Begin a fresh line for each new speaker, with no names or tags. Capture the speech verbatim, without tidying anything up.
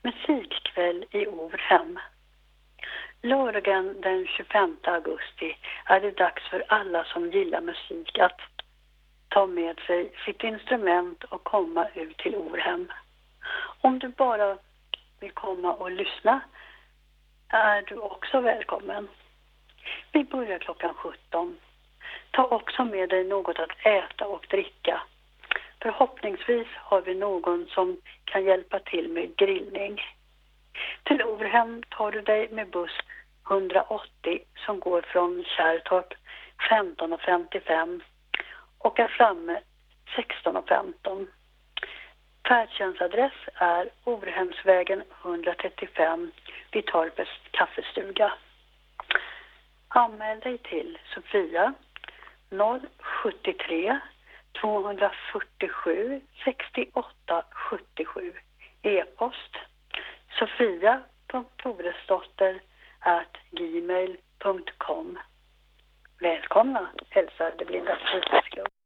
Musikkväll i Orhem. Lördagen den tjugofemte augusti är det dags för alla som gillar musik att ta med sig sitt instrument och komma ut till Orhem. Om du bara vill komma och lyssna är du också välkommen. Vi börjar klockan sjutton. Ta också med dig något att äta och dricka. Förhoppningsvis har vi någon som kan hjälpa till med grillning. Till Orhem tar du dig med buss hundraåttio som går från Kärrtorp femton femtiofem och är framme sexton femton. Färdtjänstadress är Orhemsvägen etthundratrettiofem vid Torpets kaffestuga. Anmäl dig till Sofia noll sjuttiotre tvåhundrafyrtiosju sextioåtta sjuttiosju. E-post sofia punkt toresdotter at gmail punkt com. Välkomna, hälsar Det blinda fritidsklubb.